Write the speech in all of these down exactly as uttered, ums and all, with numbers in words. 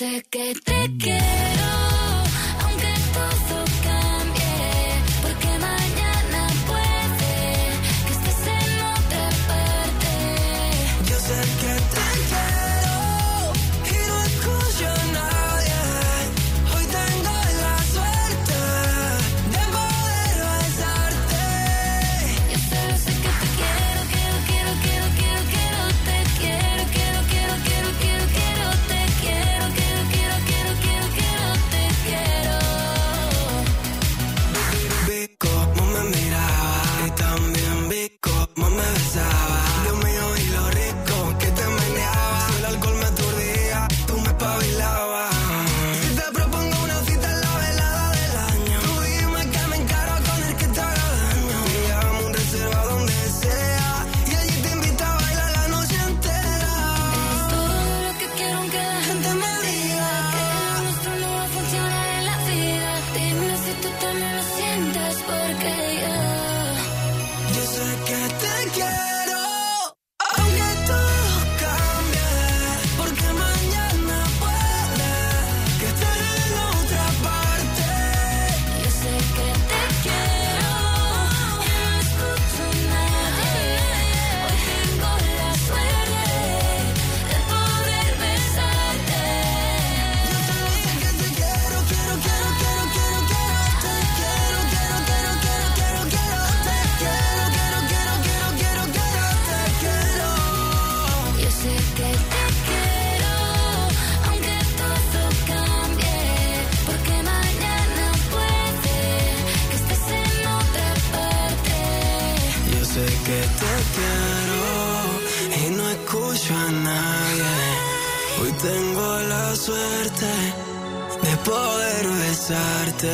sé que te quiero, aunque todo cambie, porque mañana puede que estés en otra parte. Yo sé que te quiero y no escucho a nadie. Hoy tengo la suerte de poder besarte. Yo solo sé que te quiero, quiero, quiero, quiero, quiero, quiero, te quiero, quiero, quiero, quiero, quiero, quiero, te quiero, quiero, quiero, quiero, quiero, quiero, te quiero. Vi cómo me miraba y también vi cómo me besaba. Dios mío, y lo rico que te meneaba. Si el alcohol me aturdía, tú me espabilabas. Si te propongo una cita en la velada del año, tú dime que me encaro con el que te haga daño. Pillamos un reserva donde sea y allí te invito a bailar la noche entera. Es todo lo que quiero aunque la gente me diga que lo nuestro no va a funcionar en la vida. Dime si tú también lo sientes, porque yo Yo sé que te quiero, aunque todo cambie, porque mañana puede que estés en otra parte. Yo sé que te quiero, y no escucho a nadie. Hoy tengo la suerte de poder besarte. Yo solo sé que te quiero, quiero, quiero, quiero, quiero, quiero, te quiero, quiero, quiero, quiero, quiero, quiero, te quiero, quiero, quiero, quiero, quiero, quiero, te quiero. Yo sé que te quiero, aunque todo cambie, porque mañana puede que estés en otra parte. Yo sé que te quiero y no escucho a nadie. Hoy tengo la suerte de poder besarte.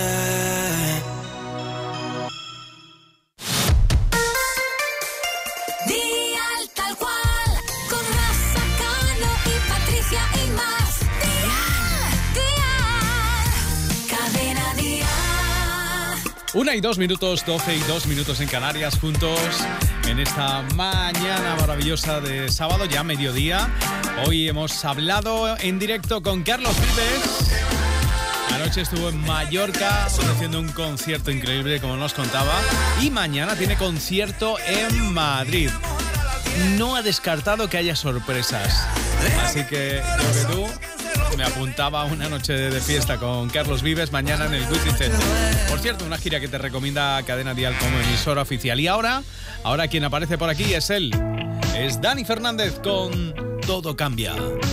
Dial tal cual, con Rafa Cano y Patricia y más. Dial, Dial, cadena Dial. Una y dos minutos, doce y dos minutos en Canarias, juntos en esta mañana maravillosa de sábado, ya mediodía. Hoy hemos hablado en directo con Carlos Vives. Anoche estuvo en Mallorca haciendo un concierto increíble, como nos contaba. Y mañana tiene concierto en Madrid. No ha descartado que haya sorpresas. Así que yo que tú me apuntaba a una noche de fiesta con Carlos Vives mañana en el Within Center. Por cierto, una gira que te recomienda Cadena Dial como emisora oficial. Y ahora, ahora quien aparece por aquí es él. Es Dani Fernández con Todo Cambia.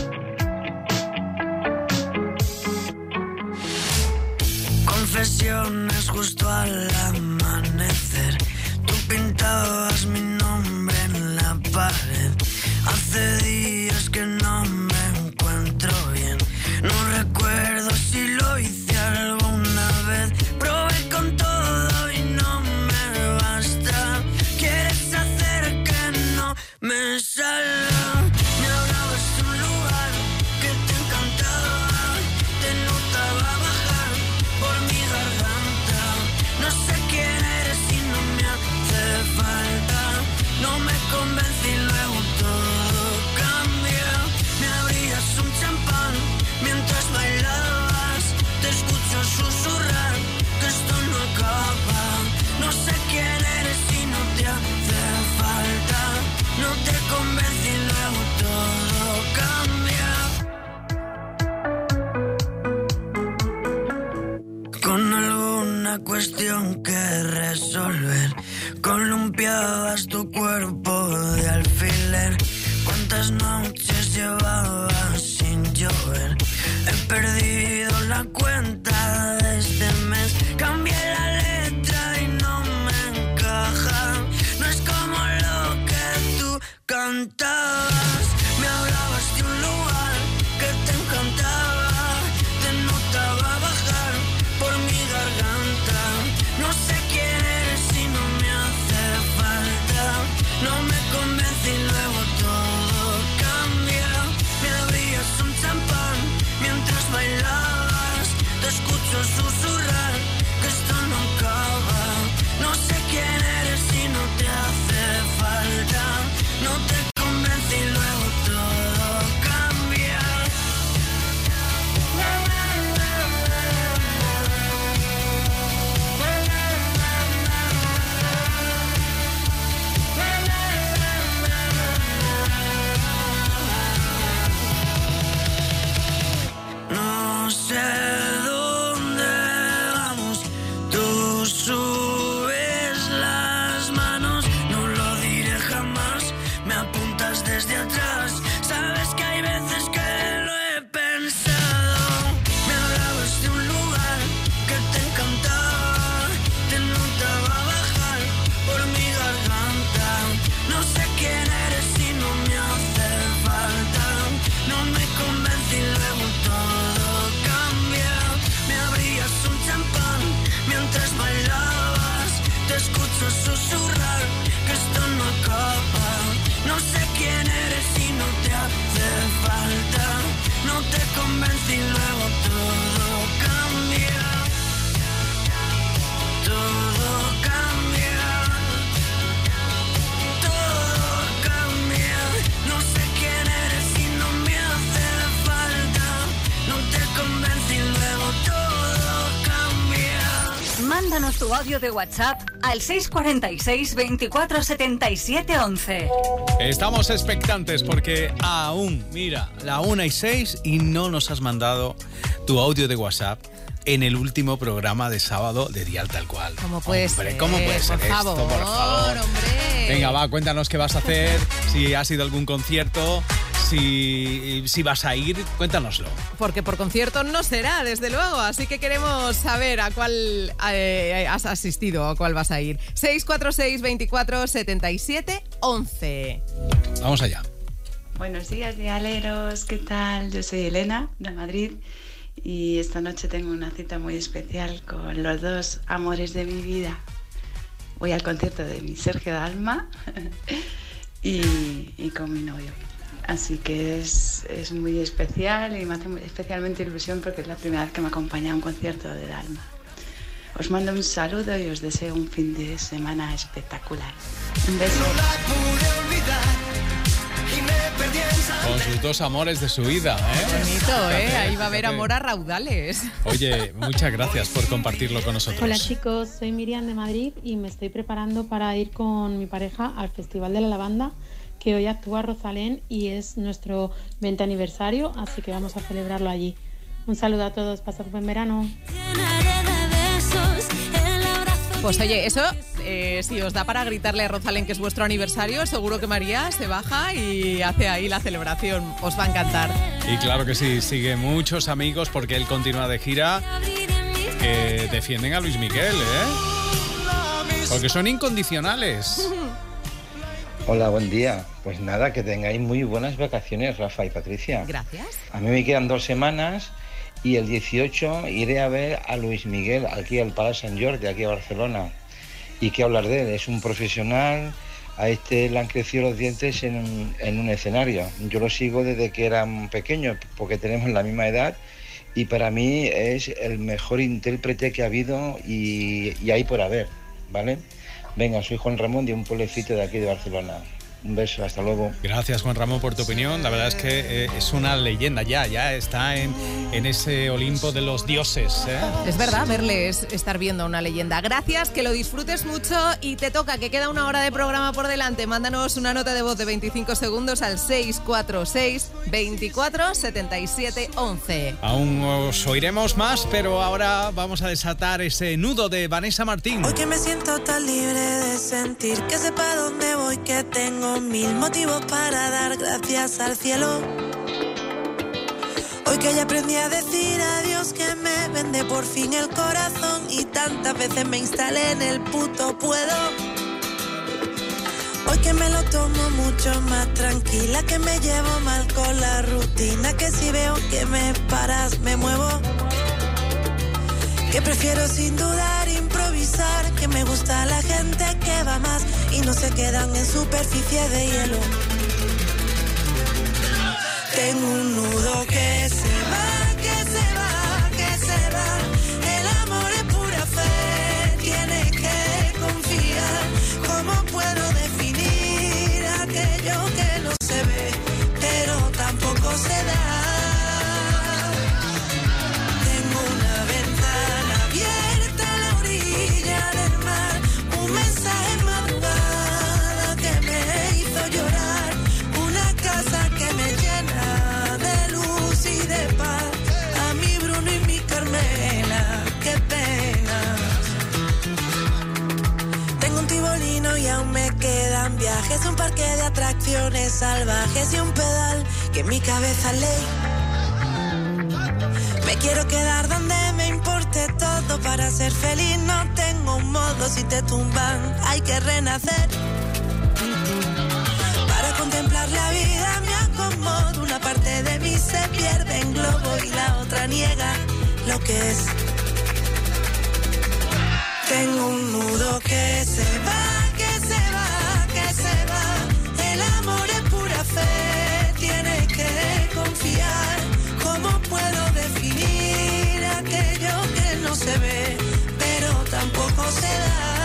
Confesiones justo al amanecer. Tú pintabas mi nombre en la pared. Hace días que no me encuentro bien. No recuerdo si lo hice alguna vez. Probé con todo y no me basta. Quieres hacer que no me salga. Me hablabas de un lugar que te encantaba. Te notaba bajar por mi garganta. No sé quién eres y no me hace falta. No me convence y luego todo cambia. Me abrías un champán mientras bailabas. Te escucho susurrar que esto no acaba. No sé quién eres y no te hace falta. No te convence y luego todo cambia. Con alguna cuestión que resolver, columpiabas tu cuerpo de alfiler. ¿Cuántas noches llevabas sin llover? He perdido la cuenta de este mes. Cambié la letra y no me encaja. No es como lo que tú cantabas. Me hablabas de un lugar que te encantaba. Te notaba bajar por mi garganta. No sé quién eres y no me hace falta. No me convence y luego todo cambia. Me abrías un champán mientras bailabas. Te escucho susurrar que esto no acaba. No sé quién eres y no te hace falta. No te convence y luego me apuntas desde atrás. Sabes que hay veces que lo he pensado. Me hablabas de un lugar que te encantaba, te notaba bajar por mi garganta. No sé quién eres y no me hace falta. No me convence y luego todo cambia. Me abrías un champán mientras bailabas. Te escucho susurrar que esto no acaba. No sé quién eres y no te hace falta. No te convence y luego todo cambia. Todo cambia. Todo cambia. No sé quién eres y no me hace falta. No te convence y luego todo cambia. Mándanos tu audio de WhatsApp al seis cuatro seis, veinticuatro, setenta y siete, once. Estamos expectantes porque aún, mira, la una y seis y no nos has mandado tu audio de WhatsApp en el último programa de sábado de Dial Tal Cual. ¿Cómo puede hombre, ser? ¿Cómo puede ser por esto? favor, Por favor, hombre. Venga, va, cuéntanos qué vas a hacer, si has ido a algún concierto, si, si vas a ir, cuéntanoslo. Porque por concierto no será, desde luego. Así que queremos saber a cuál eh, has asistido, a cuál vas a ir. seis cuatro seis, veinticuatro, setenta y siete, once. Vamos allá. Buenos días, dialeros. ¿Qué tal? Yo soy Elena, de Madrid. Y esta noche tengo una cita muy especial con los dos amores de mi vida. Voy al concierto de mi Sergio Dalma y, y con mi novio. Así que es, es muy especial y me hace muy especialmente ilusión porque es la primera vez que me acompaña a un concierto de Dalma. Os mando un saludo y os deseo un fin de semana espectacular. Un beso. Con sus dos amores de su vida, ¿eh? Bonito, ¿eh? Fíjate, Ahí va a haber fíjate. amor a raudales. Oye, muchas gracias por compartirlo con nosotros. Hola chicos, soy Miriam de Madrid y me estoy preparando para ir con mi pareja al Festival de la Lavanda, que hoy actúa Rosalén y es nuestro veinte aniversario, así que vamos a celebrarlo allí. Un saludo a todos, pasad buen verano. Pues oye, eso, eh, si os da para gritarle a Rosalén que es vuestro aniversario, seguro que María se baja y hace ahí la celebración. Os va a encantar. Y claro que sí, sigue muchos amigos porque él continúa de gira que defienden a Luis Miguel, ¿eh? Porque son incondicionales. Hola, buen día. Pues nada, que tengáis muy buenas vacaciones, Rafa y Patricia. Gracias. A mí me quedan dos semanas y el dieciocho iré a ver a Luis Miguel aquí al Palau Sant Jordi, aquí a Barcelona. Y qué hablar de él, es un profesional, a este le han crecido los dientes en un, en un escenario. Yo lo sigo desde que era pequeño, porque tenemos la misma edad, y para mí es el mejor intérprete que ha habido y, y hay por haber, ¿vale? Venga, soy Juan Ramón de un pueblecito de aquí de Barcelona. Un beso, hasta luego. Gracias, Juan Ramón, por tu opinión. La verdad es que eh, es una leyenda ya, ya está en, en ese Olimpo de los dioses, ¿eh? Es verdad, verle es estar viendo a una leyenda. Gracias, que lo disfrutes mucho y te toca, que queda una hora de programa por delante. Mándanos una nota de voz de veinticinco segundos al seis cuatro seis, veinticuatro, setenta y siete, once. Aún os oiremos más, pero ahora vamos a desatar ese nudo de Vanessa Martín. Hoy que me siento tan libre de sentir que sepa dónde voy, que tengo mil motivos para dar gracias al cielo. Hoy que ya aprendí a decir adiós, que me vende por fin el corazón y tantas veces me instalé en el puto puedo. Hoy que me lo tomo mucho más tranquila, que me llevo mal con la rutina, que si veo que me paras me muevo. Que prefiero sin dudar improvisar, que me gusta la gente que va más y no se quedan en superficie de hielo. Tengo un nudo que se va, que se va, que se va. El amor es pura fe, tienes que confiar. ¿Cómo puedo definir aquello que no se ve, pero tampoco se da? patrones salvajes y un pedal que en mi cabeza ley. Me quiero quedar donde me importe todo para ser feliz. No tengo un modo, si te tumban hay que renacer. Para contemplar la vida me acomodo. Una parte de mí se pierde en globo y la otra niega lo que es. Tengo un nudo que se va, que se va, que se va. El amor es pura fe, tiene que confiar. ¿Cómo puedo definir aquello que no se ve, pero tampoco se da?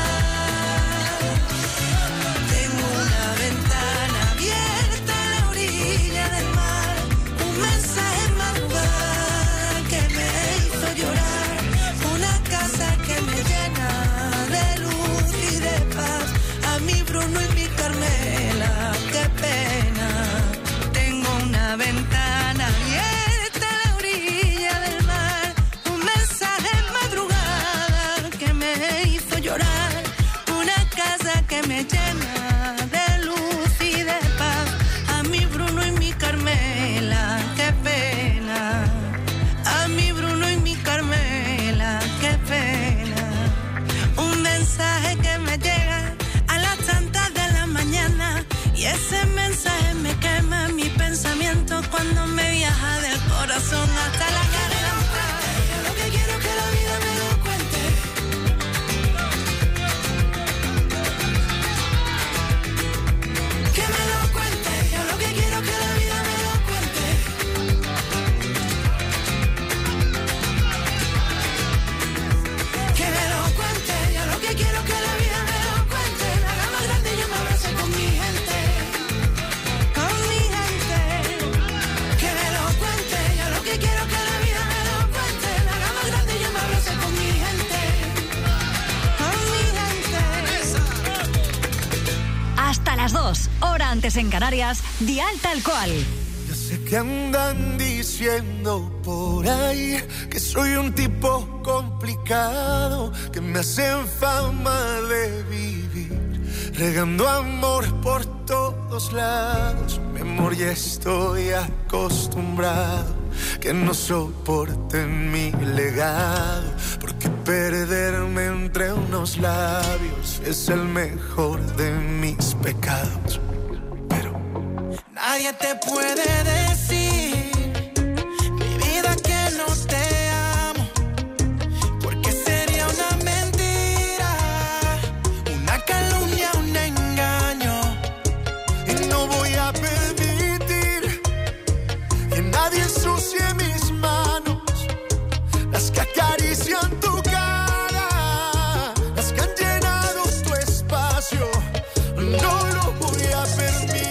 Tengo una ventana abierta a la orilla del mar, un mensaje en madrugada que me hizo llorar, una casa que me llena de luz y de paz, a mi Bruno y mi Carmela, qué pena. Tengo una ventana abierta a la orilla del mar, un mensaje en madrugada que me hizo llorar, una casa que me llena de luz y de paz, a mi Bruno y mi Carmela, qué pena. A mi Bruno y mi Carmela, qué pena. Un mensaje que me llega a las tantas de la mañana y ese mensaje me quema mi pensamiento cuando me viaja del corazón hasta la garganta. Yo lo que quiero es que la vida me lo cuente, que me lo cuente. Yo lo que quiero es que la vida me lo cuente, que me lo cuente. Yo lo que quiero es que la vida me lo cuente, la haga más grande y yo me abrace con mi gente, con mi gente, que me lo cuente. Yo lo que quiero es que la vida me lo cuente, la haga más grande y yo me abrace con mi gente, con mi gente. Hasta las dos, hora antes en Canarias, Dial Tal Cual. Ya sé que andan diciendo por ahí que soy un tipo complicado, que me hacen fama de vivir regando amor por todos lados. Mi amor, ya estoy acostumbrado, que no soporten mi legado, porque perderme entre unos labios es el mejor de mis pecados. Nadie te puede decir, mi vida, que no te amo, porque sería una mentira, una calumnia, un engaño. Y no voy a permitir que nadie ensucie mis manos, las que acarician tu cara, las que han llenado tu espacio. No lo voy a permitir.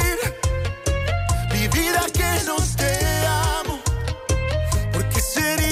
Sería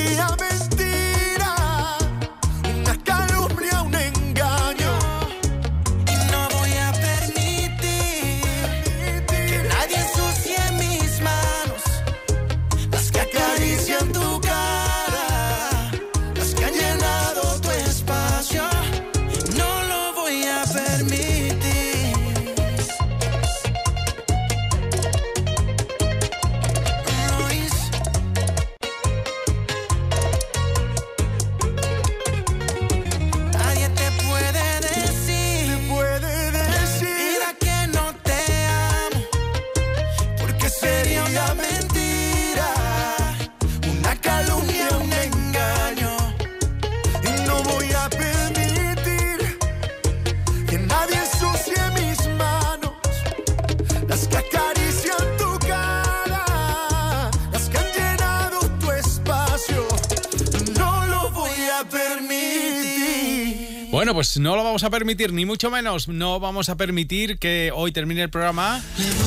Bueno, pues no lo vamos a permitir, ni mucho menos. No vamos a permitir que hoy termine el programa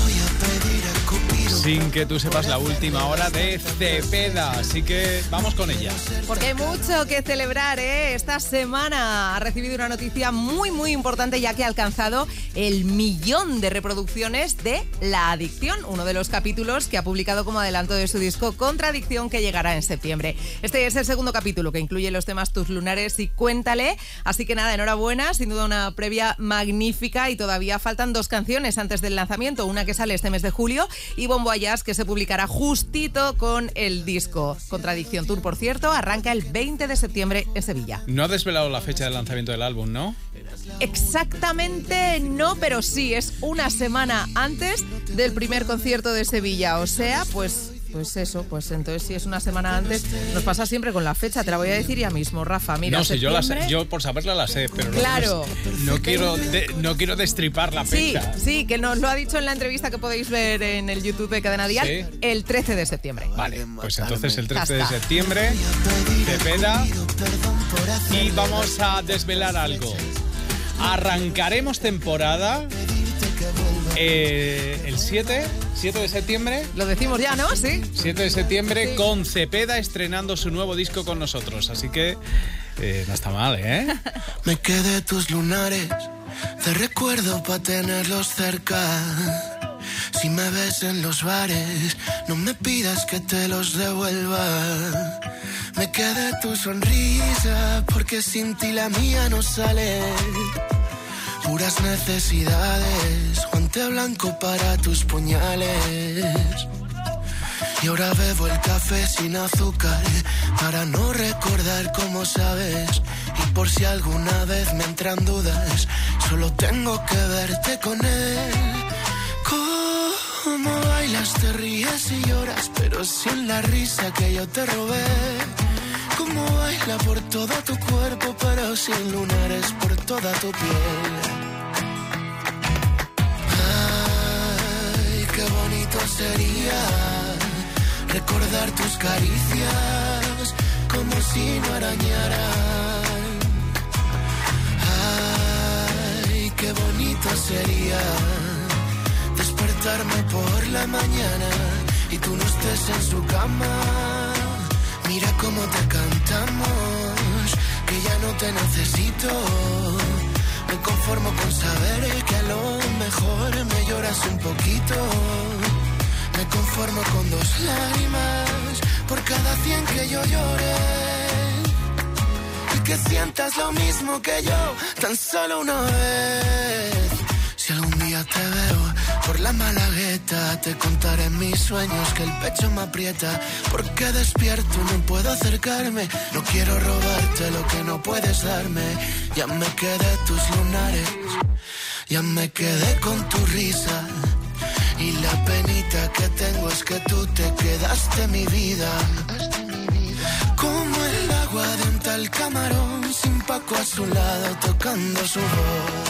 sin que tú sepas la última hora de Cepeda. Así que vamos con ella. Porque hay mucho que celebrar, ¿eh? Esta semana ha recibido una noticia muy, muy importante, ya que ha alcanzado el millón de reproducciones de La Adicción, uno de los capítulos que ha publicado como adelanto de su disco Contradicción, que llegará en septiembre. Este es el segundo capítulo, que incluye los temas Tus Lunares y Cuéntale. Así que nada, enhorabuena, sin duda una previa magnífica, y todavía faltan dos canciones antes del lanzamiento, una que sale este mes de julio y Bombo Jazz, que se publicará justito con el disco. Contradicción Tour, por cierto, arranca el veinte de septiembre en Sevilla. No ha desvelado la fecha del lanzamiento del álbum, ¿no? Exactamente no, pero sí, es una semana antes del primer concierto de Sevilla. O sea, pues... Pues eso, pues entonces si es una semana antes, nos pasa siempre con la fecha, te la voy a decir ya mismo, Rafa. Mira, no sé, yo, la sé, septiembre... yo por saberla la sé, pero claro. no, no, quiero de, no quiero destripar la fecha. Sí, sí, que nos lo ha dicho en la entrevista que podéis ver en el YouTube de Cadena Dial, ¿sí? El trece de septiembre. Vale, pues entonces el trece de septiembre, Cepeda, y vamos a desvelar algo. Arrancaremos temporada eh, el siete de septiembre. Lo decimos ya, ¿no? Sí. siete de septiembre, sí. Con Cepeda estrenando su nuevo disco con nosotros. Así que eh, no está mal, ¿eh? Me quedé tus lunares, te recuerdo pa' tenerlos cerca. Si me ves en los bares, no me pidas que te los devuelva. Me quedé tu sonrisa, porque sin ti la mía no sale. Puras necesidades, guante blanco para tus puñales. Y ahora bebo el café sin azúcar, para no recordar cómo sabes. Y por si alguna vez me entran dudas, solo tengo que verte con él. Cómo bailas, te ríes y lloras, pero sin la risa que yo te robé. Cómo baila por todo tu cuerpo, pero sin lunares por toda tu piel. Ay, qué bonito sería recordar tus caricias como si no arañaran. Ay, qué bonito sería despertarme por la mañana y tú no estés en su cama. Mira cómo te cantamos, que ya no te necesito. Me conformo con saber que a lo mejor me lloras un poquito. Me conformo con dos lágrimas por cada cien que yo llore. Y que sientas lo mismo que yo, tan solo una vez. Si algún día te veo por la Malagueta, te contaré mis sueños que el pecho me aprieta. Porque despierto no puedo acercarme, no quiero robarte lo que no puedes darme. Ya me quedé tus lunares, ya me quedé con tu risa. Y la penita que tengo es que tú te quedaste mi vida. Como el agua de un tal camarón, sin Paco a su lado tocando su voz.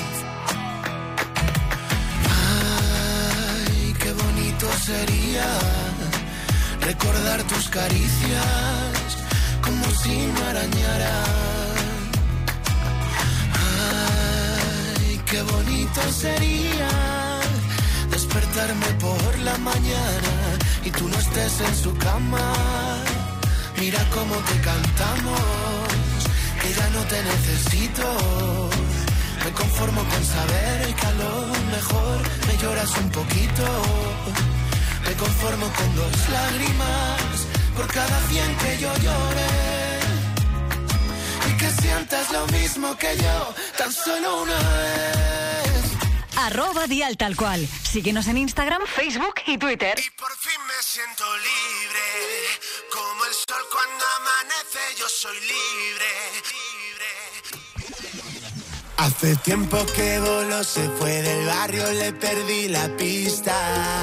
Sería recordar tus caricias como si no arañaran. Ay, qué bonito sería despertarme por la mañana y tú no estés en su cama. Mira cómo te cantamos, que ya no te necesito. Me conformo con saber que a lo mejor me lloras un poquito. Me conformo con dos lágrimas por cada cien que yo llore. Y que sientas lo mismo que yo, tan solo una vez. Arroba Dial Tal Cual. Síguenos en Instagram, Facebook y Twitter. Y por fin me siento libre, como el sol cuando amanece, yo soy libre, libre. Hace tiempo que voló, se fue del barrio, le perdí la pista.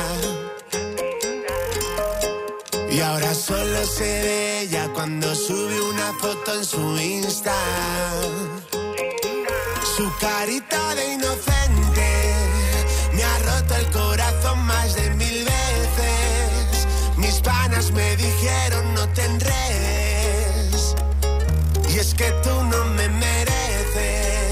Y ahora solo se ve ella cuando sube una foto en su Insta. Su carita de inocente me ha roto el corazón más de mil veces. Mis panas me dijeron no te enredes, y es que tú no me mereces.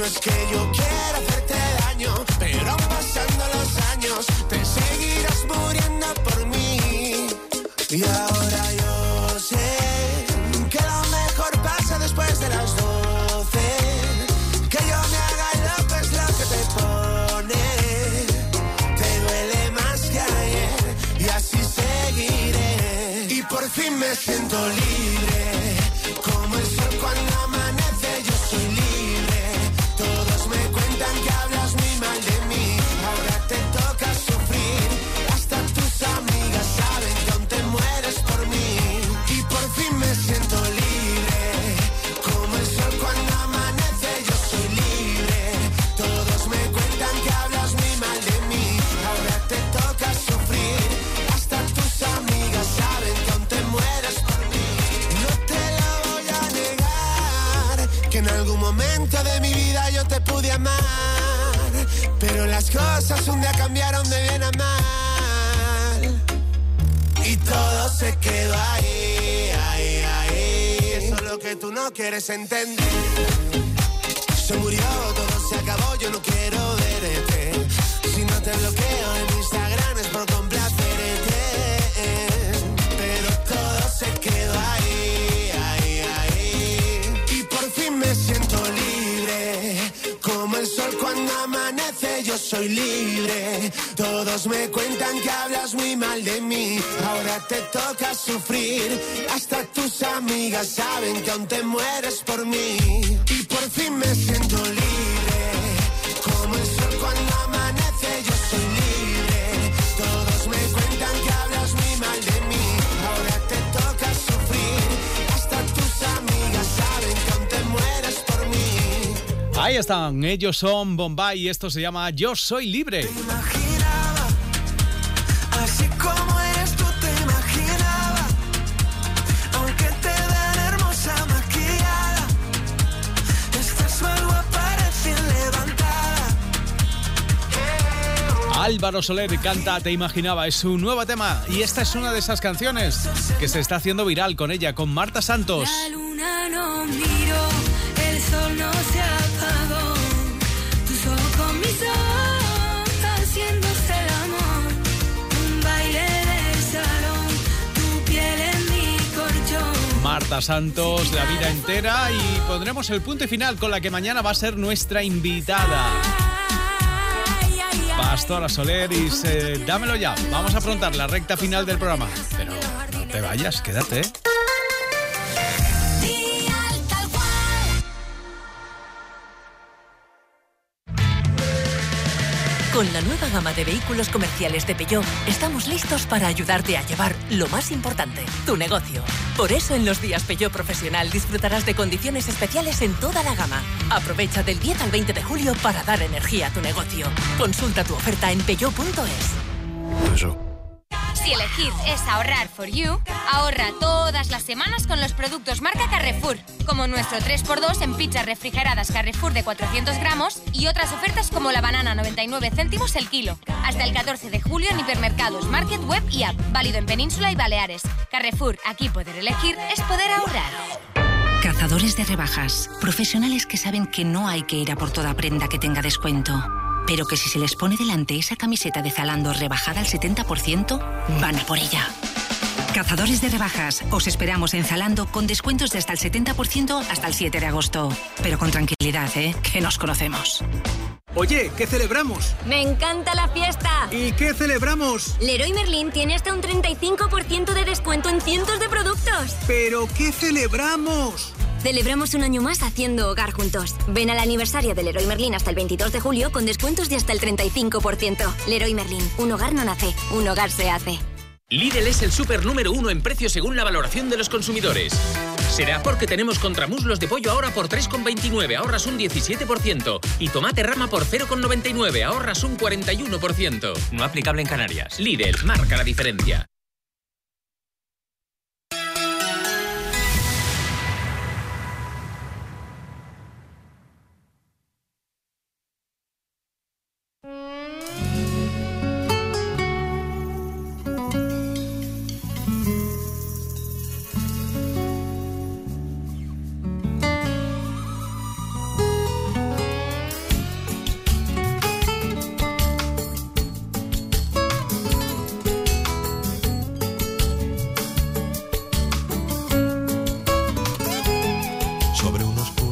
No es que yo quiera hacerte daño, pero aún pasando los años te seguirás muriendo por mí. Y ahora yo sé que lo mejor pasa después de las doce. Que yo me haga loco es lo que te pone. Te duele más que ayer y así seguiré. Y por fin me siento libre, como el sol cuando amanece. Yo soy libre. Todos me cuentan que hablas muy mal de mí. Ahora te toca sufrir. Hasta tus amigas saben que aún te mueres por mí. Y por fin me siento libre, como el sol cuando amanece. Yo soy libre. Todos me cuentan que hablas muy mal de mí. Ahora te toca sufrir. Hasta tus amigas saben que aún te mueres por mí. No te lo voy a negar, que en algún momento de mi vida yo te pude amar, pero las cosas un día cambiaron de bien a mal. Y todo se quedó ahí, ahí, ahí. Eso es lo que tú no quieres entender. Se murió, todo se acabó, yo no quiero verte. Si no te bloqueo en Instagram es por complacerte. Pero todo se quedó ahí, ahí, ahí. Y por fin me siento libre, como el sol cuando amanece. Yo soy libre. Todos me cuentan que hablas muy mal de mí. Ahora te toca sufrir. Hasta tus amigas saben que aún te mueres por mí. Y por fin me siento libre, como el sol cuando amanece. Yo soy libre. Todos me cuentan que hablas muy mal de mí. Ahora te toca sufrir. Hasta tus amigas saben que aún te mueres por mí. Ahí están, ellos son Bombay y esto se llama Yo Soy Libre. Te imaginaba, así como eres tú te imaginaba. Aunque te vean hermosa maquillada, estás más guapa recién levantada. Álvaro Soler canta Te Imaginaba, es su nuevo tema y esta es una de esas canciones que se está haciendo viral con ella, con Marta Santos. La luna no miró, el sol no se apagó. Tus ojos con mis ojos, haciéndose el amor. Un baile de salón, tu piel en mi colchón. Marta Santos, la vida entera, y pondremos el punto y final con la que mañana va a ser nuestra invitada. Pastora Soler y se... dámelo ya. Vamos a afrontar la recta final del programa. Pero no te vayas, quédate. Con la nueva gama de vehículos comerciales de Peugeot, estamos listos para ayudarte a llevar lo más importante, tu negocio. Por eso en los días Peugeot Profesional disfrutarás de condiciones especiales en toda la gama. Aprovecha del diez al veinte de julio para dar energía a tu negocio. Consulta tu oferta en peugeot punto es. Eso. Si elegir es ahorrar for you, ahorra todas las semanas con los productos marca Carrefour, como nuestro tres por dos en pizzas refrigeradas Carrefour de cuatrocientos gramos y otras ofertas como la banana noventa y nueve céntimos el kilo. Hasta el catorce de julio en hipermercados, market, web y app, válido en Península y Baleares. Carrefour, aquí poder elegir es poder ahorrar. Cazadores de rebajas, profesionales que saben que no hay que ir a por toda prenda que tenga descuento, pero que si se les pone delante esa camiseta de Zalando rebajada al setenta por ciento, van a por ella. Cazadores de rebajas, os esperamos en Zalando con descuentos de hasta el setenta por ciento hasta el siete de agosto. Pero con tranquilidad, ¿eh? Que nos conocemos. Oye, ¿qué celebramos? ¡Me encanta la fiesta! ¿Y qué celebramos? Leroy Merlin tiene hasta un treinta y cinco por ciento de descuento en cientos de productos. ¿Pero qué celebramos? Celebramos un año más haciendo hogar juntos. Ven al aniversario de Leroy Merlin hasta el veintidós de julio con descuentos de hasta el treinta y cinco por ciento. Leroy Merlin, un hogar no nace, un hogar se hace. Lidl es el súper número uno en precio según la valoración de los consumidores. Será porque tenemos contramuslos de pollo ahora por tres con veintinueve, ahorras un diecisiete por ciento. Y tomate rama por cero con noventa y nueve, ahorras un cuarenta y uno por ciento. No aplicable en Canarias. Lidl, marca la diferencia.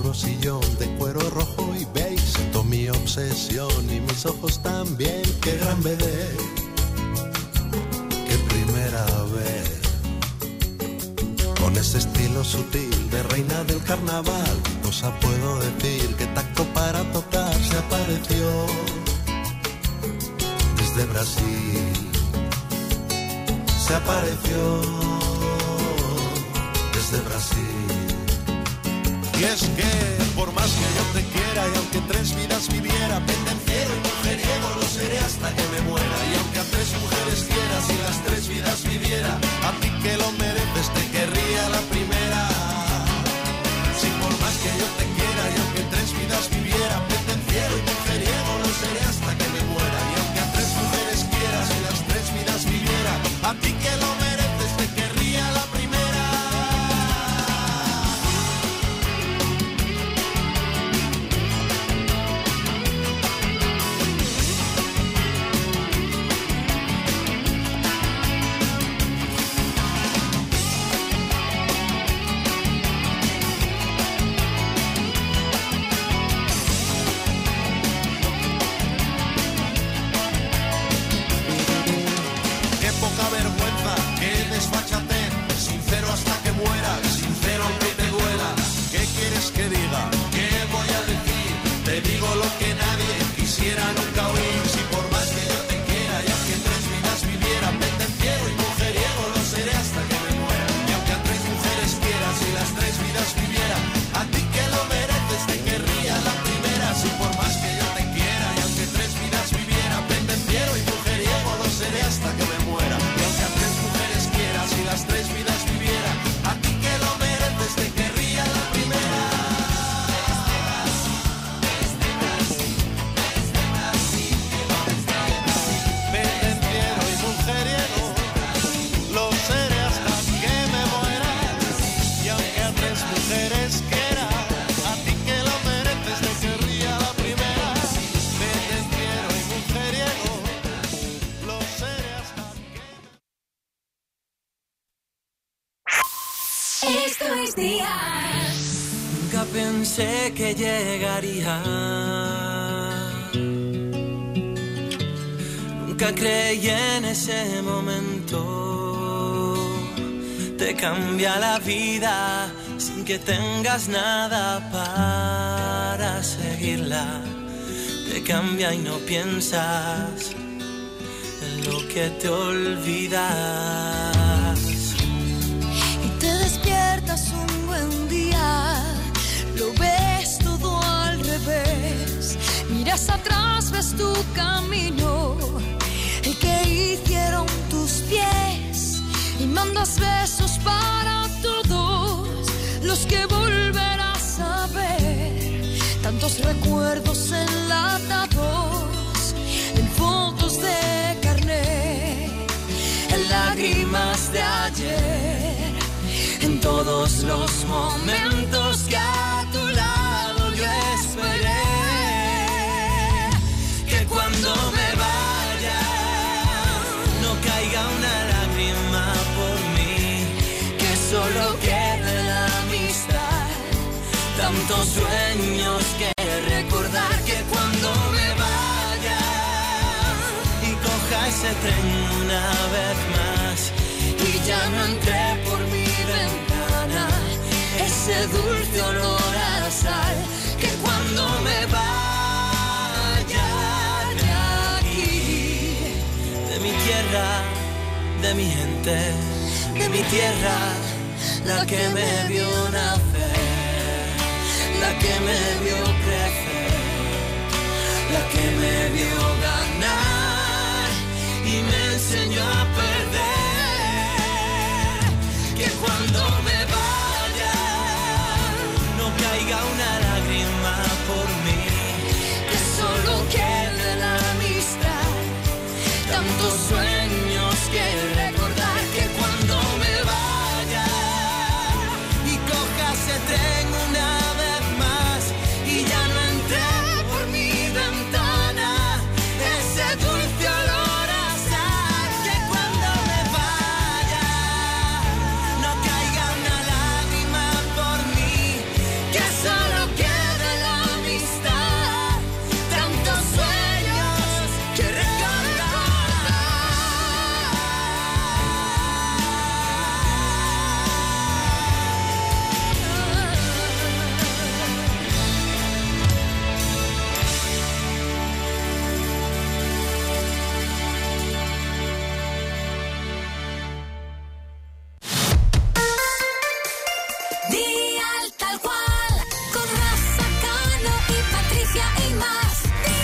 nuevo sillón de cuero rojo y beige. Siento mi obsesión y mis ojos también. Qué gran bebé, qué primera vez. Con ese estilo sutil de reina del carnaval, ¿qué cosa puedo decir? Qué tacto para tocar. Se apareció desde Brasil. Se apareció desde Brasil. Y es que, por más que yo te quiera y aunque tres vidas viviera, pendenciero y mujeriego lo seré hasta que me muera. Y aunque a tres mujeres quieras y las tres vidas viviera, a ti que lo mereces te querría la primera. Si por más que yo te quiera y aunque tres vidas viviera, pendenciero y mujeriego lo seré hasta que me muera. Y aunque a tres mujeres quieras y las tres vidas viviera, a ti que lo mereces te querría la primera. Nunca pensé que llegaría. Nunca creí en ese momento. Te cambia la vida sin que tengas nada para seguirla. Te cambia y no piensas en lo que te olvidas. Y te despiertas un buen día, lo ves todo al revés. Miras atrás, ves tu camino, el que hicieron tus pies. Y mandas besos para todos los que volverás a ver. Tantos recuerdos enlatados en fotos de carnet, en lágrimas de ayer, en todos los momentos que a tu lado yo esperé. Que cuando me vaya no caiga una lágrima por mí, que solo quede la amistad, tantos sueños que recordar. Que cuando me vaya y coja ese tren una vez más y ya no entré por mi ventana, ese dulce olor a sal. Que cuando me vaya de aquí, de mi tierra, de mi gente, de mi tierra, la que me vio nacer, la que me vio crecer, la que me vio ganar y me enseñó a perder. Que cuando me vaya no caiga una lágrima por mí, que solo quede la amistad, tantos sueños que recordar. Que cuando me vaya y coja ese tren una vez más y ya no entré por mi ventana, ese dulce olor a sal. noticia y más.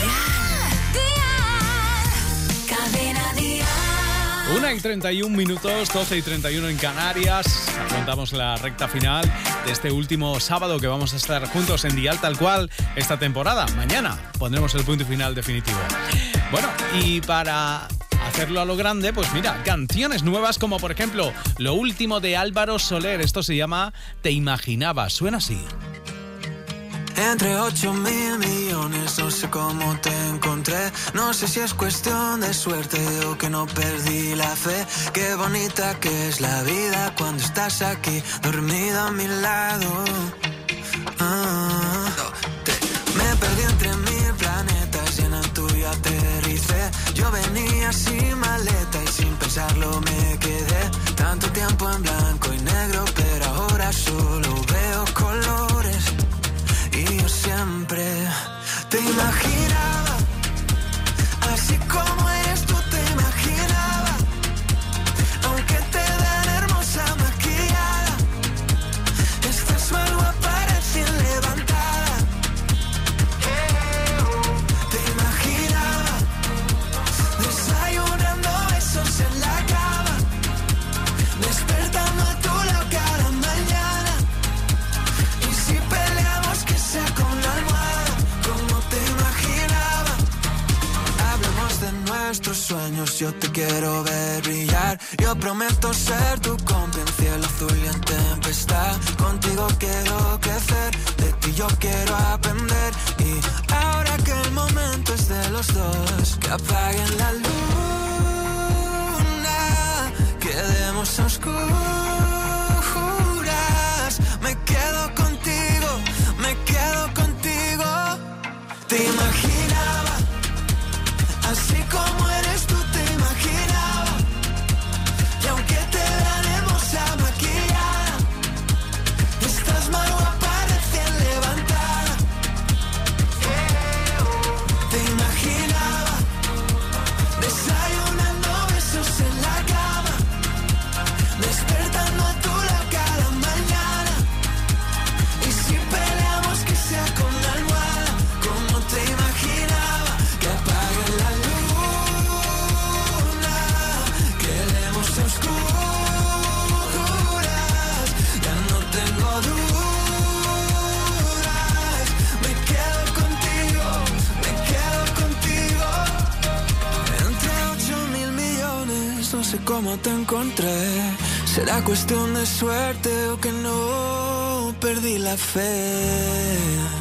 Dial, Dial, Cadena Dial. una y treinta y un minutos, doce y treinta y uno en Canarias. Afrontamos la recta final de este último sábado que vamos a estar juntos en Dial tal cual esta temporada. Mañana pondremos el punto final definitivo. Bueno, y para hacerlo a lo grande, pues mira, canciones nuevas como por ejemplo lo último de Álvaro Soler. Esto se llama Te Imaginabas. Suena así. Entre ocho mil millones, no sé cómo te encontré. No sé si es cuestión de suerte o que no perdí la fe. Qué bonita que es la vida cuando estás aquí, dormida a mi lado. Ah, te, me perdí entre mil planetas y en el tuyo aterricé. Yo venía sin maleta y sin pensarlo me quedé. Tanto tiempo en blanco y negro, pero ahora solo veo colores. Y yo siempre te imaginaba, así como eres tú te imaginaba, aunque te dan hermosa maquillada, estás mal guapa recién levantada. Te imaginaba, desayunando besos en la cama, despertando a tu lado cada mañana, y si peleamos que sea con la almohada, como te imaginaba. Hablemos de nuestros sueños, yo te quiero ver brillar. Yo prometo ser tu compa en cielo azul y en tempestad. Contigo quiero crecer, de ti yo quiero aprender. Y ahora que el momento es de los dos, que apaguen la luna, quedemos a oscuras. Me quedo contigo, me quedo contigo. Te imaginaba, así como eres tú te imaginaba, y aunque te dan hermosa maquillada, estás más guapa recién levantada. Te imaginaba, desayunando besos en la cama, despertando a tu lado cada mañana, y si peleamos que sea con la almohada, como te imaginaba. Que apague la luna, quedemos a oscuras, ya no tengo dudas. Me quedo contigo, me quedo contigo. Entre ocho mil millones, no sé cómo te encontré. Será cuestión de suerte o que no perdí la fe.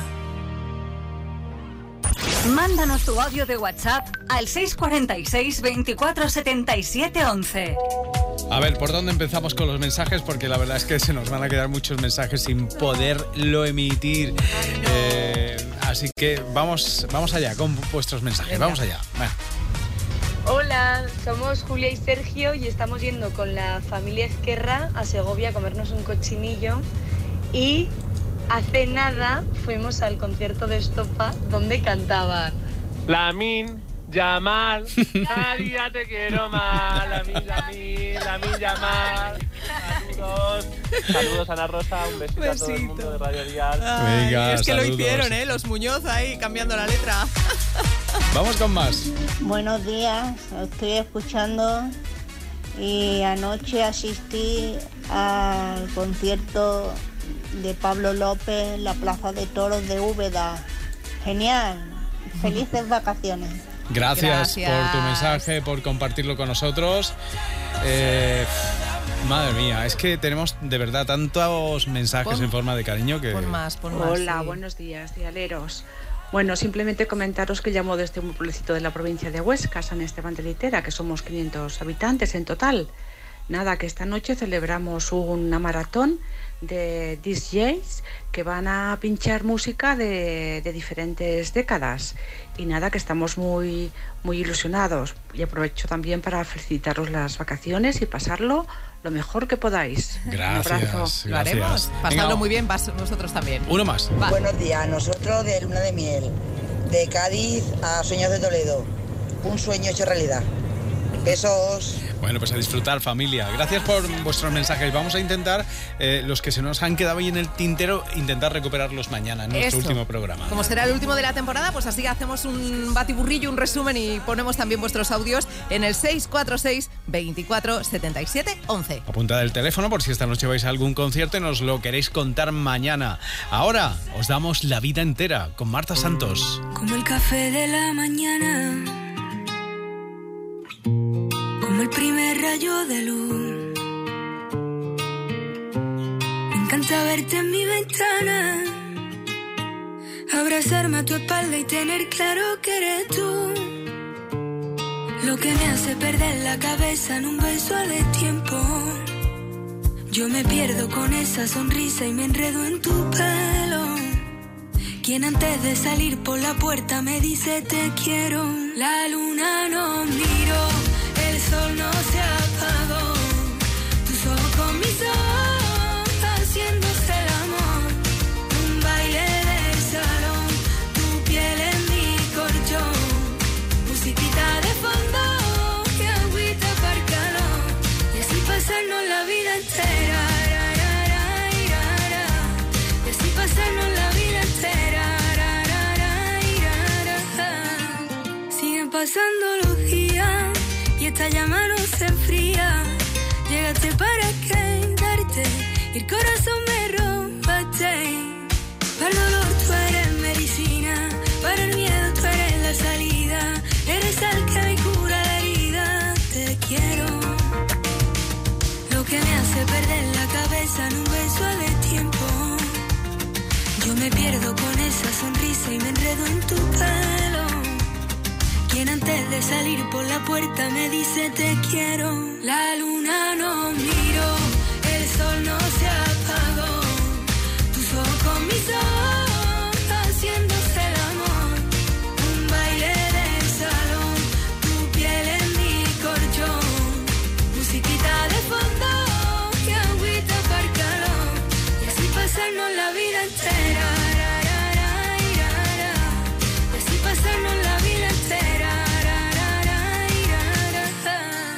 Mándanos tu audio de WhatsApp al seis cuatro seis, veinticuatro, setenta y siete, once. A ver, ¿por dónde empezamos con los mensajes? Porque la verdad es que se nos van a quedar muchos mensajes sin poderlo emitir. Eh, así que vamos, vamos allá con vuestros mensajes. Venga. Vamos allá. Bueno. Hola, somos Julia y Sergio y estamos yendo con la familia Ezquerra a Segovia a comernos un cochinillo, y hace nada fuimos al concierto de Estopa donde cantaban Lamin, Yamal, Nadia te quiero mal, Lamin, Lamin, Lamin, Yamal. Saludos, saludos Ana Rosa, un besito, besito a todo el mundo de Radio Dial. Ay, Venga, es que saludos. lo hicieron, ¿eh? Los Muñoz ahí cambiando la letra. Vamos con más. Buenos días, os estoy escuchando y anoche asistí al concierto de Pablo López en la Plaza de Toros de Úbeda. Genial, felices vacaciones. Gracias, Gracias. por tu mensaje, por compartirlo con nosotros. Eh, madre mía, es que tenemos de verdad tantos mensajes Pon- en forma de cariño que... Pon más, pon más. Hola, sí. buenos días, dialeros. Bueno, simplemente comentaros que llamo desde un pueblecito de la provincia de Huesca, San Esteban de Litera, que somos quinientos habitantes en total. Nada, que esta noche celebramos una maratón de D Js que van a pinchar música de, de diferentes décadas. Y nada, que estamos muy, muy ilusionados. Y aprovecho también para felicitaros las vacaciones y pasarlo lo mejor que podáis. Gracias, Un abrazo. gracias. Lo haremos. Pasadlo Venga, muy bien, pas- vosotros también. Uno más. Va. Buenos días, nosotros de Luna de Miel, de Cádiz a Sueños de Toledo, un sueño hecho realidad. Besos. Bueno, pues a disfrutar, familia. Gracias por vuestros mensajes. Vamos a intentar, eh, los que se nos han quedado ahí en el tintero, intentar recuperarlos mañana en nuestro Eso. último programa. Como será el último de la temporada, pues así hacemos un batiburrillo, un resumen y ponemos también vuestros audios en el seis cuatro seis, veinticuatro, setenta y siete, once. Apuntad el teléfono por si esta noche vais a algún concierto y nos lo queréis contar mañana. Ahora os damos La Vida Entera con Marta Santos. Como el café de la mañana, como el primer rayo de luz. Me encanta verte en mi ventana, abrazarme a tu espalda y tener claro que eres tú. Lo que me hace perder la cabeza en un beso a destiempo. Yo me pierdo con esa sonrisa y me enredo en tu pelo. Quien antes de salir por la puerta me dice te quiero. La luna no miró, el sol no se apagó. Tus ojos con mis ojos, haciéndose el amor. Un baile de salón, tu piel en mi colchón. Musiquita de fondo, que agüita para el calor. Y así pasarnos la vida entera. Ra, ra, ra, ra, ra. Y así pasarnos la vida entera. Ra, ra, ra, ra, ra. Siguen pasando los días y esta llama no se enfría. Llegaste para quedarte y el corazón me robaste. Para el dolor tú eres medicina, para el miedo tú eres la salida. Eres el que me cura la herida. Te quiero. Lo que me hace perder la cabeza en un beso a destiempo. Yo me pierdo con esa sonrisa y me enredo en tu pelo. Quien antes de salir por la puerta me dice te quiero. La luna no miró, el sol no se apagó. Tus ojos con mis ojos, haciéndose el amor. Un baile de salón, tu piel en mi colchón. Musiquita de fondo, que agüita para el calor. Y así pasarnos la vida entera. Ra, ra, ra, ra, ra. Y así pasarnos la vida entera. Ra, ra, ra, ra,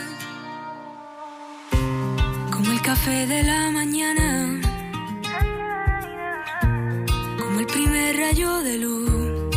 ra. Como el café de la mañana, como el primer rayo de luz.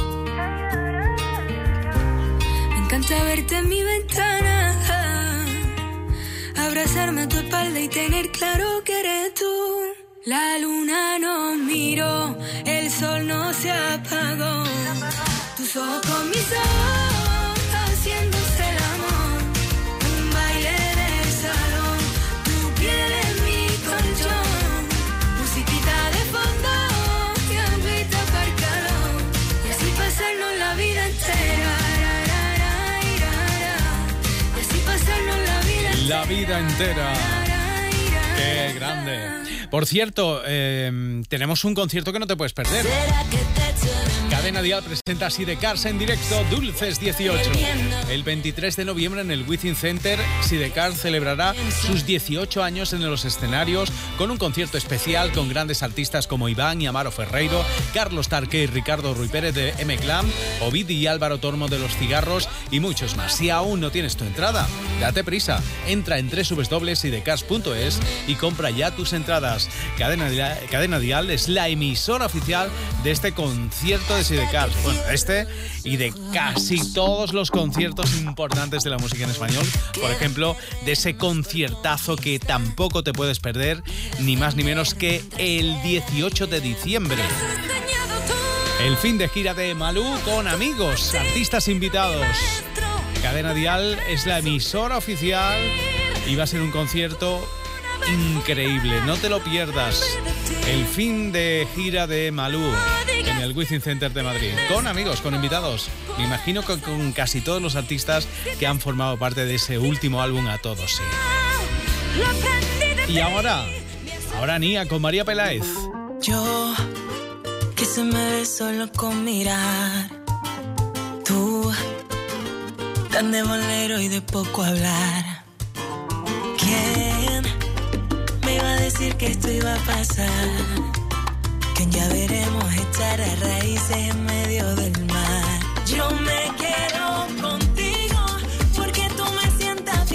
Me encanta verte en mi ventana, abrazarme a tu espalda y tener claro que eres tú. La luna no miró, el sol no se apagó. Tus ojos con mis ojos, haciéndose el amor. Un baile de salón, tu piel en mi colchón. Musiquita de fondo, que agüita para el calor. Y así pasarnos la vida entera. Ra, ra, ra, ra, ra. Y así pasarnos la vida entera. La vida entera. ¡Qué grande! Por cierto, eh, tenemos un concierto que no te puedes perder. Cadena Dial presenta Sidecars en directo, Dulces dieciocho. El veintitrés de noviembre en el Within Center, Sidecars celebrará sus dieciocho años en los escenarios con un concierto especial con grandes artistas como Iván y Amaro Ferreiro, Carlos Tarque y Ricardo Ruy Pérez de M-Clan, Ovid y Álvaro Tormo de Los Cigarros y muchos más. Si aún no tienes tu entrada, date prisa. Entra en doble u doble u doble u punto sidecars punto es y compra ya tus entradas. Cadena Dial, Cadena Dial es la emisora oficial de este concierto de Sidecars. Bueno, este y de casi todos los conciertos importantes de la música en español. Por ejemplo, de ese conciertazo que tampoco te puedes perder, ni más ni menos que el dieciocho de diciembre. El fin de gira de Malú con amigos, artistas invitados. Cadena Dial es la emisora oficial y va a ser un concierto increíble, no te lo pierdas. El fin de gira de Malú en el Within Center de Madrid, con amigos, con invitados. Me imagino que con casi todos los artistas que han formado parte de ese último álbum A Todos Sí. Y ahora, ahora Nia con María Peláez. Yo, que se me ve solo con mirar. Tú, tan de bolero y de poco hablar. ¿Quién me iba a decir que esto iba a pasar? Que ya veremos echar a raíces en medio del mar. Yo me quedo contigo porque tú me sientas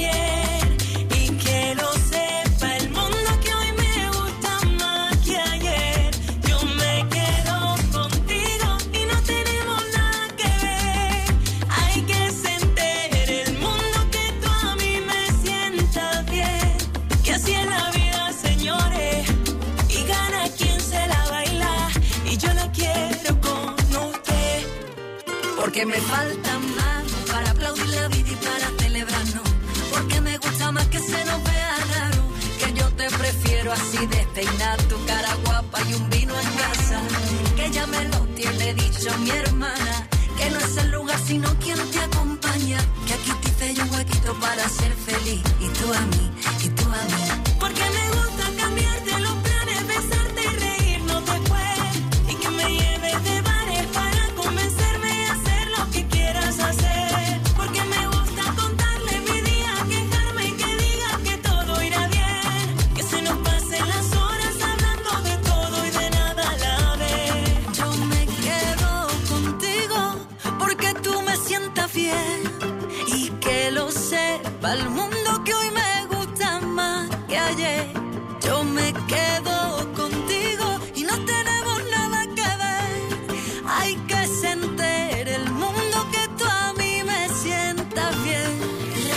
Porque me falta más para aplaudir la vida y para celebrarnos. Porque me gusta más que se nos vea raro. Que yo te prefiero así, despeinar tu cara guapa y un vino en casa. Que ya me lo tiene dicho mi hermana. Que no es el lugar sino quien te acompaña. Que aquí te hice yo un huequito para ser feliz. Y tú a mí, y tú a mí. Porque me gusta cambiarte los planes, besarte y reírnos después. Y que me lleves de bares para convencerme a hacer lo que quieras hacer. Porque me gusta contarle mi día, quejarme y que diga que todo irá bien. Que se nos pasen las horas hablando de todo y de nada a la vez. Yo me quedo contigo porque tú me sientas fiel. Y que lo sepa el mundo que hoy me gusta más que ayer. Yo me quedo contigo y no tenemos nada que ver. Hay que se entere el mundo que tú a mí me sientas bien.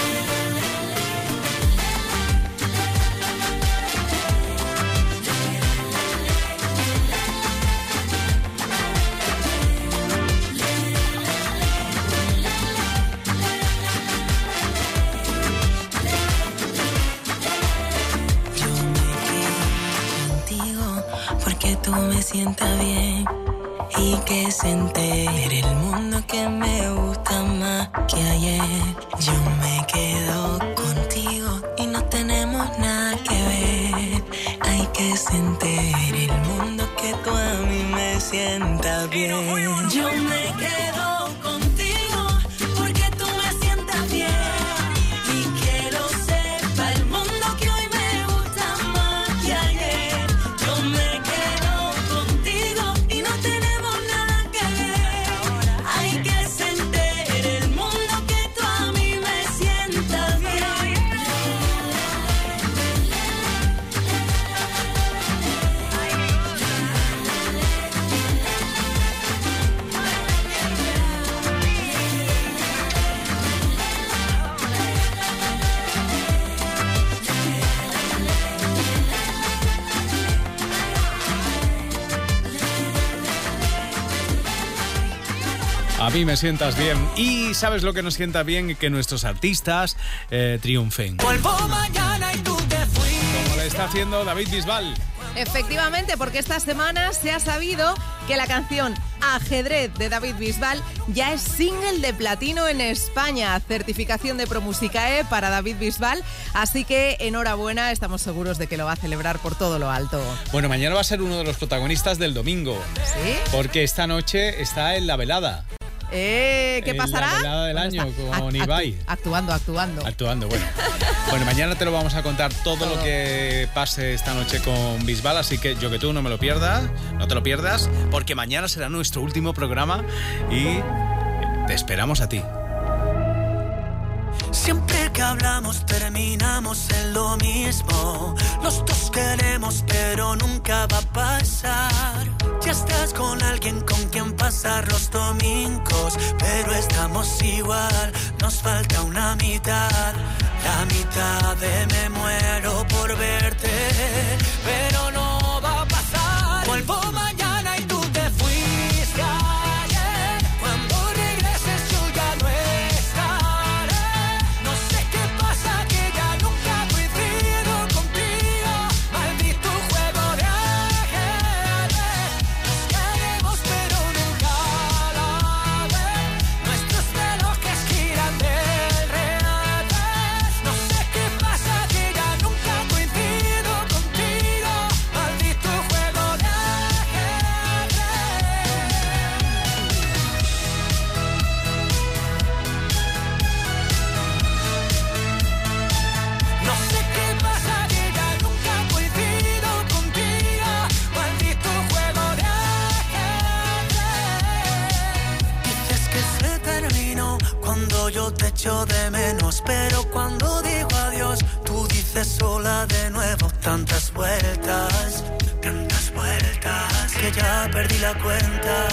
Porque tú me sientas bien y que se entere el mundo que me gusta más que ayer. Yo me quedo contigo y no tenemos nada que ver. Hay que se entere el mundo que tú a mí me sientas bien. Yo me quedo contigo porque tú me sientas bien. Y que lo sepa el mundo que hoy me gusta más que ayer. Yo me quedo contigo y no tenemos nada que ver. Hay que se entere el mundo que tú a mí me sientas bien. A mí me sientas bien. Y ¿sabes lo que nos sienta bien? Que nuestros artistas eh, triunfen. Vuelvo mañana y tú te fuiste. Como le está haciendo David Bisbal. Efectivamente, porque esta semana se ha sabido que la canción Ajedrez de David Bisbal ya es single de platino en España. Certificación de ProMusicae para David Bisbal. Así que enhorabuena, estamos seguros de que lo va a celebrar por todo lo alto. Bueno, mañana va a ser uno de los protagonistas del domingo. ¿Sí? Porque esta noche está en La Velada. Eh, ¿Qué pasará? La velada del Bueno, año está con act- Ibai. actu- Actuando, actuando. Actuando, bueno. Bueno, mañana te lo vamos a contar todo, todo lo que pase esta noche con Bisbal, así que yo que tú no me lo pierdas, no te lo pierdas, porque mañana será nuestro último programa y te esperamos a ti. Siempre que hablamos terminamos en lo mismo. Los dos queremos pero nunca va a pasar. Ya estás con alguien con quien pasar los domingos, pero estamos igual, nos falta una mitad. La mitad de me muero por verte, pero no va a pasar. Vuelvo mañana y tú te fuiste ayer. Cuando regreses yo ya no estaré. No sé qué pasa que ya nunca coincido contigo. Maldito juego de ajedrez. Nos queremos pero nunca a la vez. Nuestros relojes giran del revés. No sé qué pasa que ya nunca coincido contigo. Maldito juego de ajedrez. No sé qué pasa que ya nunca coincido contigo. Maldito juego de ajedrez. Dices que se terminó cuando yo te echo de menos, pero cuando digo adiós tú dices sola de nuevo. Tantas vueltas, tantas vueltas que ya perdí la cuenta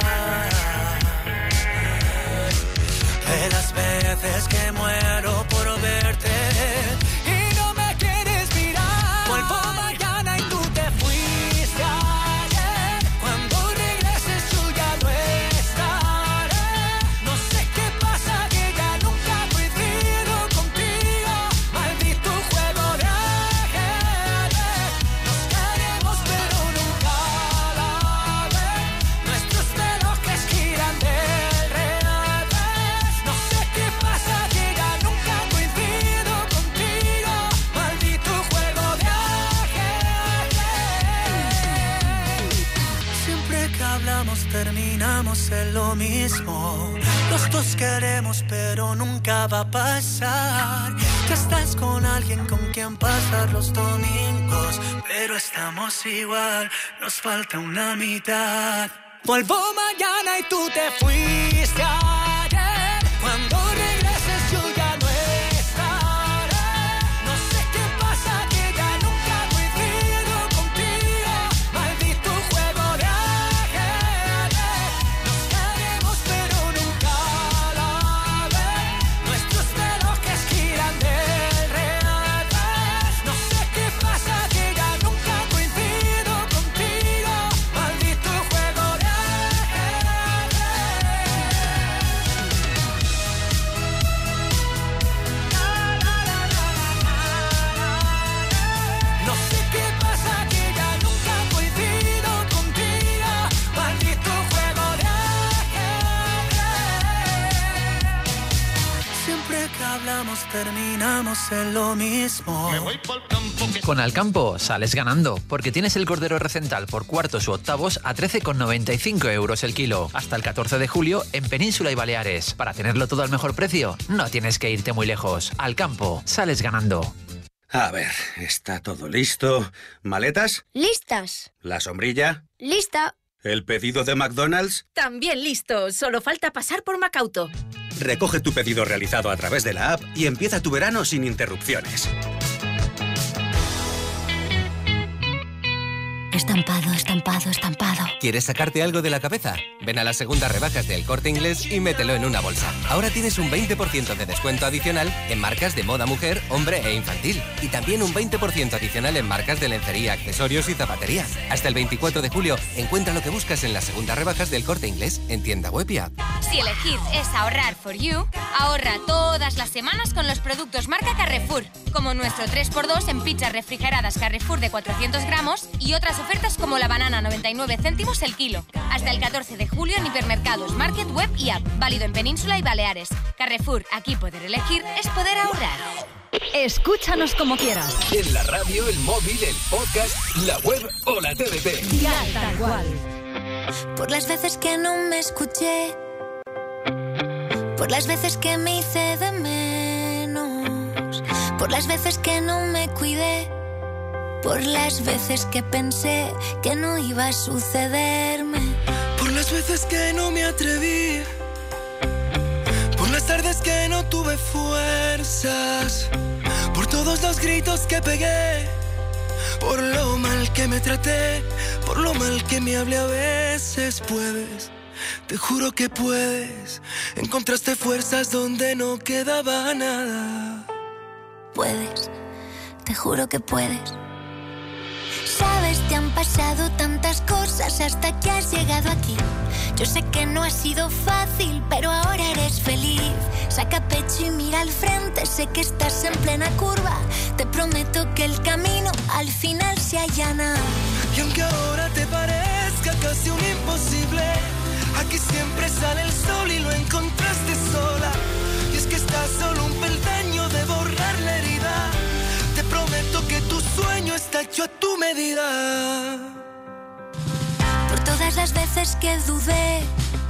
de las veces que muero por verte y no me quieres mirar. Vuelvo mañana y tú te fuiste ayer. Cuando regreses yo ya no estaré. terminamos en lo mismo. Los dos queremos, pero nunca va a pasar. Ya estás con alguien con quien pasar los domingos, pero estamos igual, nos falta una mitad. Vuelvo mañana y tú te fuiste ayer. Cuando regreses yo ya no estaré. No sé qué pasa, que ya nunca coincido contigo. Maldito juego de ajedrez. Nos queremos pero nunca a la vez. Nuestros relojes giran del revés. No sé qué pasa, que ya nunca coincido contigo. Maldito juego de No sé qué pasa, que ya nunca coincido contigo. Maldito juego de ajedrez. Siempre que hablamos terminamos en lo mismo. Me voy pa'l campo que... Con Alcampo sales ganando, porque tienes el cordero recental por cuartos u octavos a trece con noventa y cinco euros el kilo. Hasta el catorce de julio en Península y Baleares. Para tenerlo todo al mejor precio, no tienes que irte muy lejos. Alcampo, sales ganando. A ver, está todo listo. ¿Maletas? Listas. ¿La sombrilla? Lista. ¿El pedido de McDonald's? También listo. Solo falta pasar por Macauto. Recoge tu pedido realizado a través de la app y empieza tu verano sin interrupciones. Estampado, estampado, estampado. ¿Quieres sacarte algo de la cabeza? Ven a las segundas rebajas del Corte Inglés y mételo en una bolsa. Ahora tienes un veinte por ciento de descuento adicional en marcas de moda mujer, hombre e infantil. Y también un veinte por ciento adicional en marcas de lencería, accesorios y zapatería. Hasta el veinticuatro de julio, encuentra lo que buscas en las segundas rebajas del Corte Inglés en tienda web y app. Si elegir es ahorrar for you, ahorra todas las semanas con los productos marca Carrefour, como nuestro tres por dos en pizzas refrigeradas Carrefour de cuatrocientos gramos y otras ofertas como la banana noventa y nueve céntimos el kilo. Hasta el catorce de julio en hipermercados, market, web y app. Válido en Península y Baleares. Carrefour, aquí poder elegir es poder ahorrar. Escúchanos como quieras. En la radio, el móvil, el podcast, la web o la T D T. Ya tal cual. Por las veces que no me escuché, por las veces que me hice de menos, por las veces que no me cuidé, por las veces que pensé que no iba a sucederme, por las veces que no me atreví, por las tardes que no tuve fuerzas, por todos los gritos que pegué, por lo mal que me traté, por lo mal que me hablé a veces. Puedes, te juro que puedes, encontraste fuerzas donde no quedaba nada. Puedes, te juro que puedes. Sabes, te han pasado tantas cosas hasta que has llegado aquí. Yo sé que no ha sido fácil, pero ahora eres feliz. Saca pecho y mira al frente, sé que estás en plena curva. Te prometo que el camino al final se allana. Y aunque ahora te parezca casi un imposible, aquí siempre sale el sol y lo encontraste sola. Y es que estás solo un peldaño de borrar la herida. Te prometo que tu sueño está hecho a tu medida. Por todas las veces que dudé,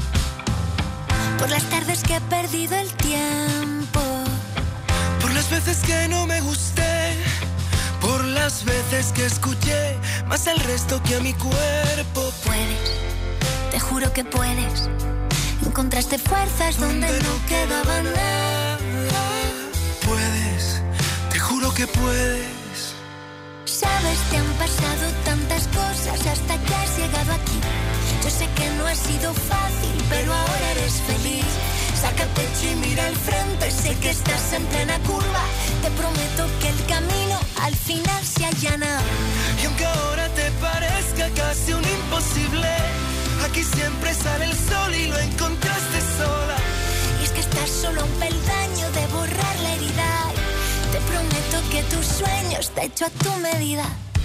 por las tardes que he perdido el tiempo, por las veces que no me gusté, por las veces que escuché más al resto que a mi cuerpo. Puedes, te juro que puedes, encontraste fuerzas donde, donde no quedaba nada. Puedes, te juro que puedes. Sabes, te han pasado tantas cosas hasta que has llegado aquí. Yo sé que no ha sido fácil, pero ahora eres feliz. Saca pecho y mira al frente, sé que estás en plena curva. Te prometo que el camino al final se allana. Y aunque ahora te parezca casi un imposible, aquí siempre sale el sol y lo encontraste sola. Y es que estás solo a un peldaño de borrar la herida. Te prometo que tu sueño está hecho a tu medida.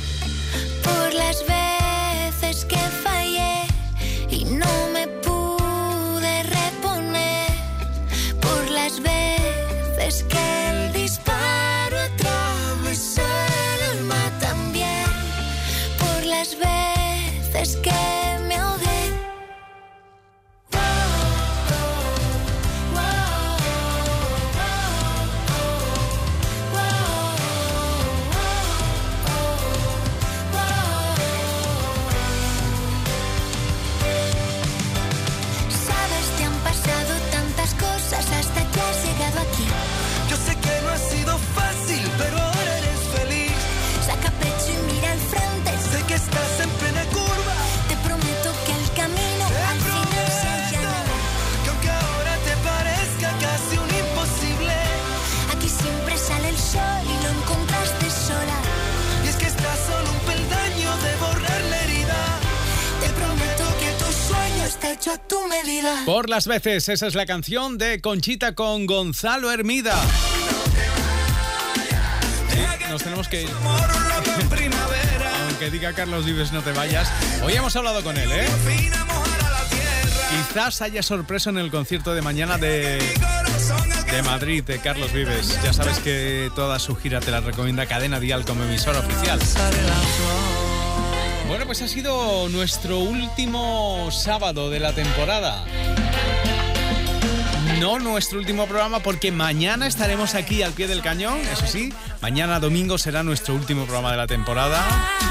Por las veces que fallé y no me pude reponer, por las veces que el disparo atravesó el alma también, por las veces que me ahogué. Oh, hecho a tu medida. Por las veces, esa es la canción de Conchita con Gonzalo Hermida. Sí, nos tenemos que ir. Aunque diga Carlos Vives no te vayas. Hoy hemos hablado con él, ¿eh? Quizás haya sorpresa en el concierto de mañana de, de Madrid, de Carlos Vives. Ya sabes que toda su gira te la recomienda Cadena Dial como emisora oficial. Bueno, pues ha sido nuestro último sábado de la temporada. No nuestro último programa, porque mañana estaremos aquí al pie del cañón. Eso sí, mañana domingo será nuestro último programa de la temporada.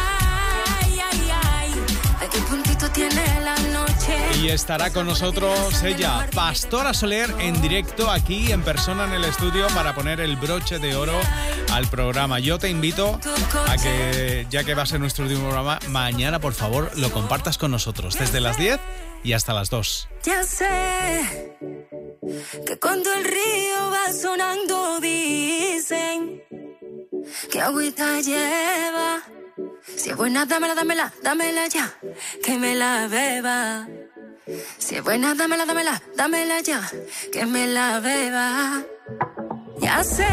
Y estará con nosotros ella, Pastora Soler, en directo aquí en persona en el estudio para poner el broche de oro al programa. Yo te invito a que, ya que va a ser nuestro último programa, mañana por favor lo compartas con nosotros desde las diez y hasta las dos. Ya sé que cuando el río va sonando dicen que agüita lleva. Si es buena, dámela, dámela, dámela ya, que me la beba. Si es buena, dámela, dámela, dámela ya, que me la beba. Ya sé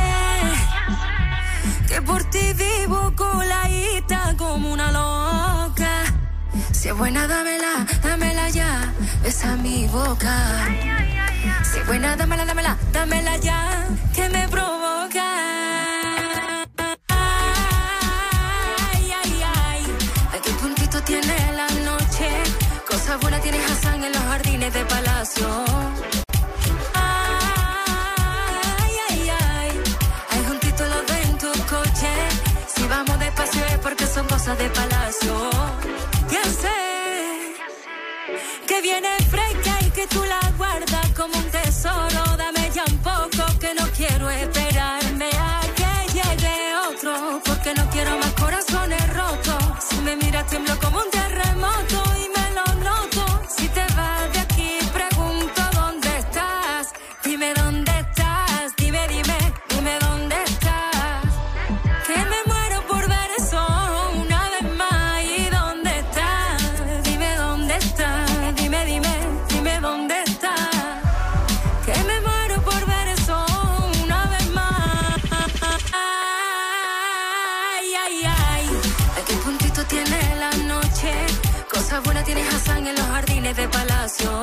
que por ti vivo coladita como una loca. Si es buena, dámela, dámela ya, besa mi boca. Si es buena, dámela, dámela, dámela ya, que me provoca. Tiene la noche, cosas buenas tiene Hassan en los jardines de Palacio. Ay, ay, ay, ay, juntito los dos en tu coche. Si vamos despacio es porque son cosas de Palacio. Ya sé que viene fresca y que tú la guardas como un tesoro. Dame ya un poco que no quiero esperarme a que llegue otro, porque no quiero más corazones rotos. Si me miras tiemblo como un terremoto y me lo noto. Si te vas de aquí pregunto dónde estás. Dime dónde estás, dime, dime, dime dónde estás. Que me muero por ver eso una vez más. ¿Y dónde estás? Dime dónde estás, dime, dime, dime dónde estás. Que me muero por ver eso una vez más. Ay, ay, ay. ¿A qué puntito tiene la noche? Cosas buenas tiene Hassan en los jardines de Palacio.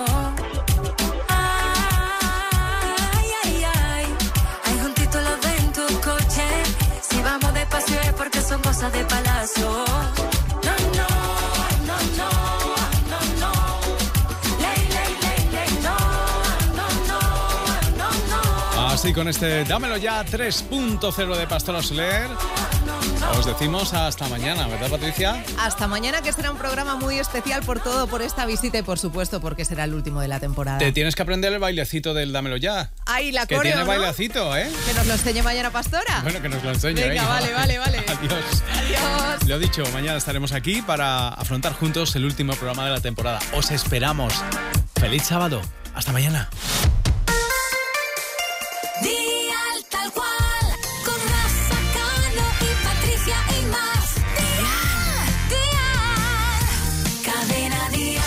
Ay, ay, ay. Hay juntitos los dos en tu coche. Si vamos despacio es porque son cosas de Palacio. No, no, no, no, no, no. Ley, ley, ley, ley, no, no, no, no, no. Así con este Dámelo Ya tres punto cero de Pastora Soler. Os decimos hasta mañana, ¿verdad, Patricia? Hasta mañana, que será un programa muy especial por todo, por esta visita y por supuesto porque será el último de la temporada. Te tienes que aprender el bailecito del Dámelo Ya. Ay, la Que coreo, tiene ¿no? bailecito, ¿eh? Que nos lo enseñe mañana Pastora. Bueno, que nos lo enseñe. Venga, venga. vale, vale, vale. Adiós. Adiós. Lo dicho, mañana estaremos aquí para afrontar juntos el último programa de la temporada. Os esperamos. ¡Feliz sábado! Hasta mañana. Dial tal cual, con Rafa Cano y Patricia y más. Dial, Dial, Cadena Dial.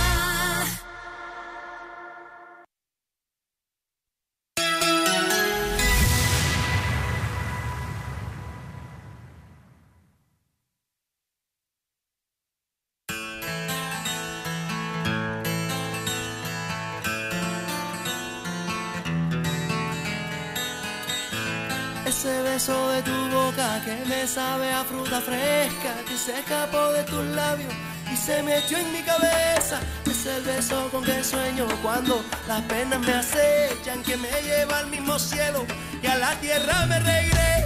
Ese beso de tu boca que me sabe a fruta fresca, que se escapó de tus labios y se metió en mi cabeza. Es el beso con que sueño cuando las penas me acechan, que me lleva al mismo cielo y a la tierra me regresa.